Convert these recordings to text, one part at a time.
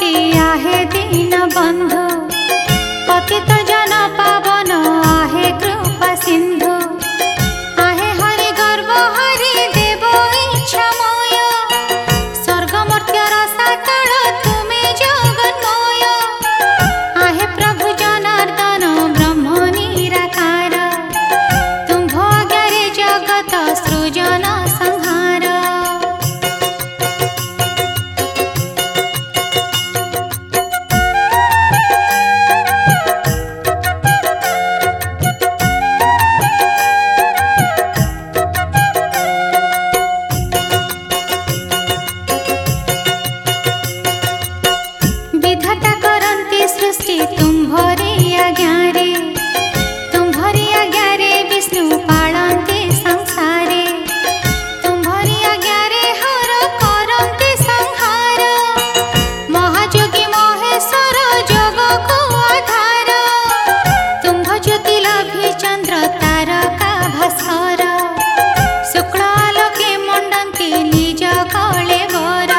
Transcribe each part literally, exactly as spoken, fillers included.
आहे दीन बंधु पतित जन पावन आहे कृपा सिंधु आहे हरि गर्व हरि देव इच्छामय स्वर्ग मर्त्यर साकाळ तुमे जगन्मय आहे प्रभु जनार्दन ब्रह्म निराकार तुम्भ आज्ञारे जगत सृजन संहार। विधाता करन्ति सृष्टि तुम्भरी आज्ञारे तुम्भरी आज्ञारे विष्णु पालन्ति संसारे तुम्भरी आज्ञारे हर करन्ति संहार महायोगी महेश्वर जग को आधार तुम्भ ज्योति लभि चंद्र तारका भास्कर शुक्ल आलोके मंडन्ति निज कलेवर।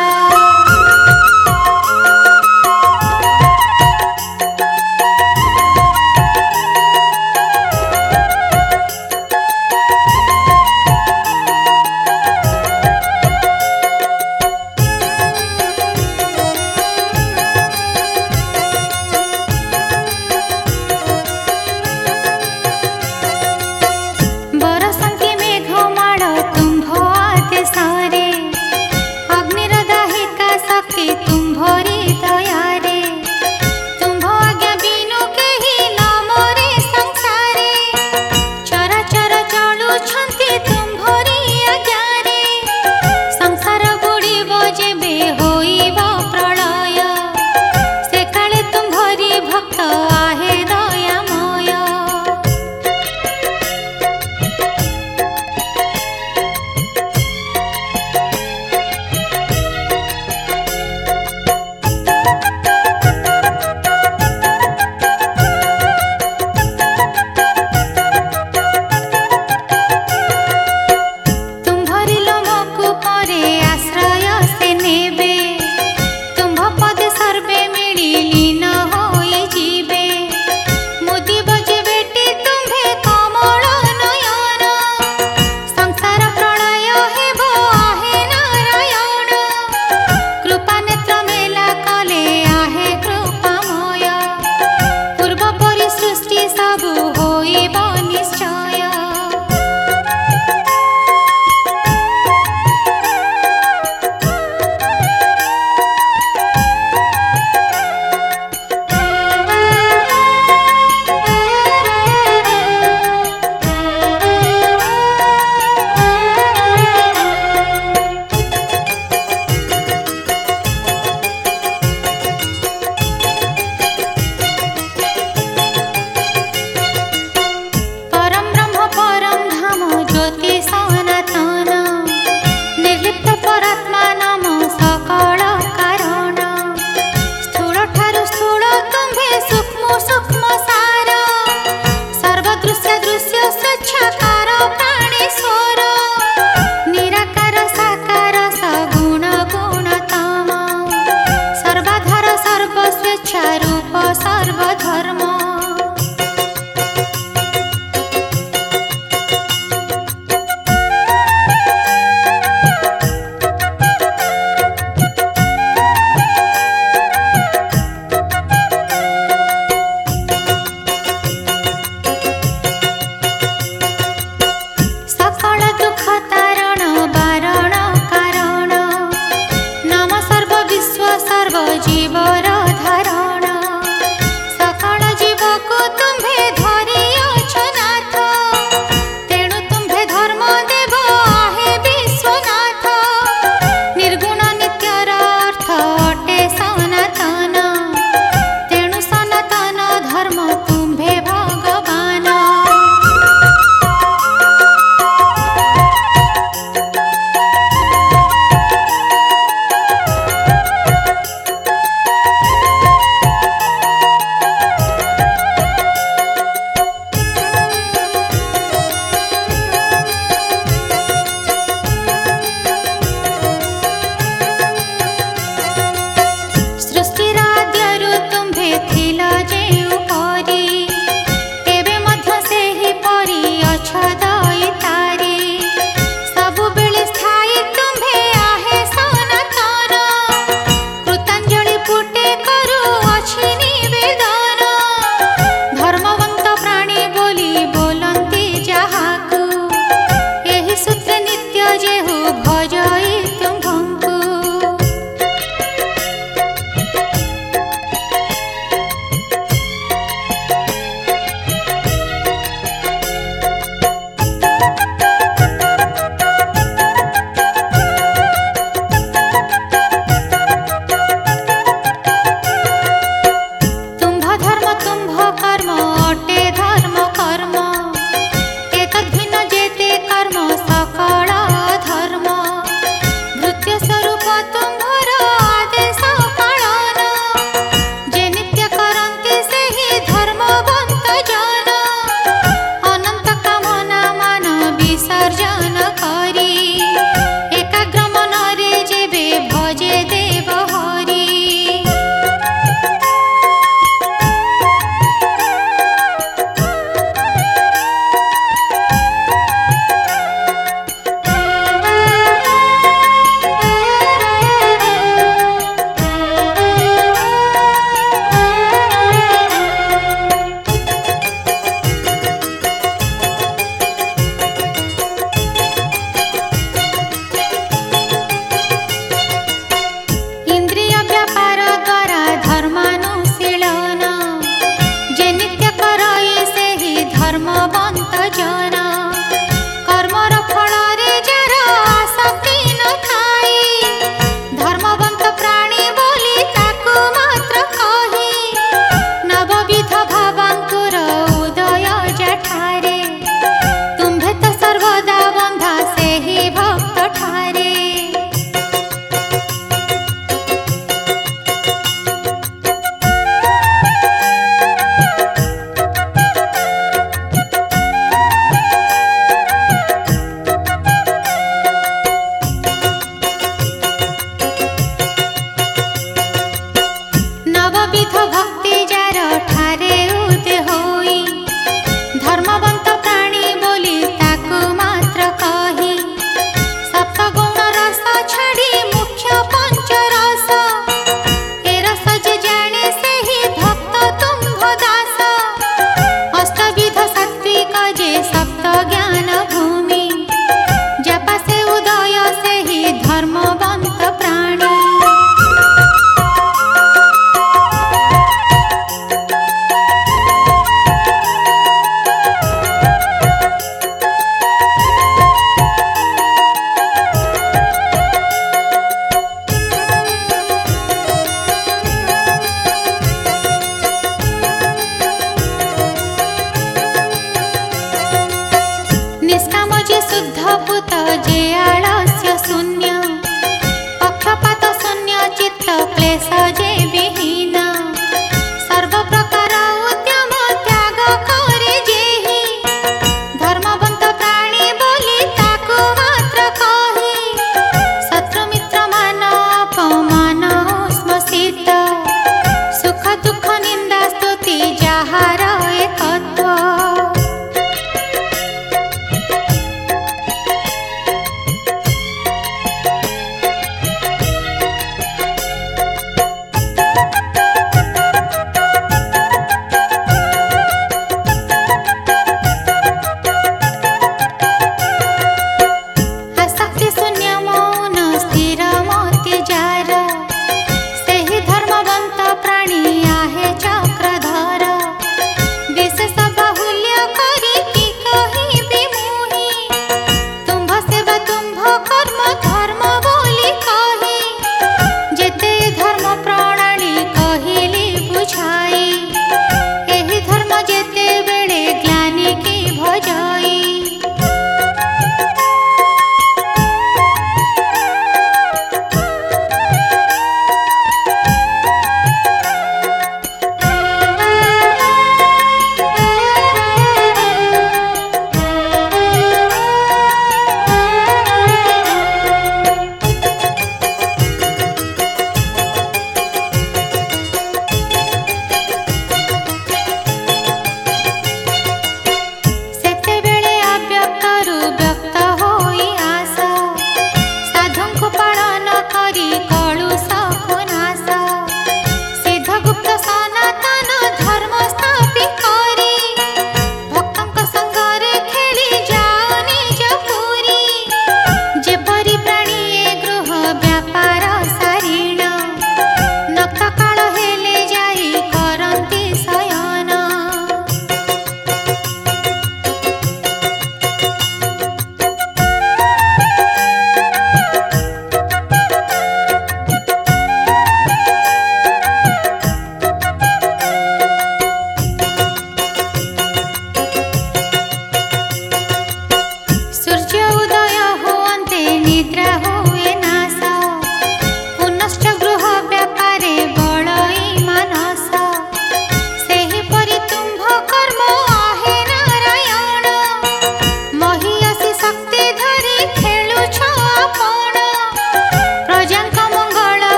बरसन्ति मेघमाळ तुम्भ आदेशरे अग्निर दाहिका शक्ति तुम्भरी दयारे तुम्भ आज्ञा बिनु केहि न मोरे संसारे चराचर चलुछन्ति तुम्भरी आज्ञारे संसार बुडिब जेबे होइब प्रलय से काले तुम्भरी भक्त आहे दयामय। तुम्भरी लोमकु परे आश्रय से नेबे तुम्भ पद सर्वे मिली लीन होई जीवे मुदी बजेबेटी तुम्भे कमल नयन संसार प्रलय हेब आहे नारायण कृपा नेत्र मेला कले आहे कृपामय पूर्व परि सृष्टि सबु होइब निश्चय। परम ब्रह्म परम धाम ज्योति सनातन निर्लिप्त परात्मा नाम सकल कारण स्थूल ठारु स्थूल तुम्भे सूक्ष्म सूक्ष्म सार सर्वदृश्य दृश्य स्वच्छकार प्राणेश्वर निराकार साकार सगुण गुणतम सर्वाधार सर्वस्वेच्छा रूप सर्वधर्म। सकल दुख तारण बारण कारण नाम सर्व विश्व सर्व जीवर धारण सकल जीव को तुम्भे धरिअछ नाथ तेणु तुम्भे धर्म देव आहे विश्वनाथ निर्गुण नित्यर अर्थ अटे सनातन तेणु सनातन धर्म तुम्भे भगवान। नवविध भक्ति जार ठारे उदे होई धर्मवंत प्राणी बोली ताकु मात्र कही सप्तगुण रस छाड़ी मुख्य पंच रस ए रस जे जाने से ही भक्त तुम्भ दास अष्टविध सात्विक जे सप्त ज्ञान भूमि जप से उदय से ही धर्मवंत प्राणी निष्काम जे शुद्ध पुत जे आड़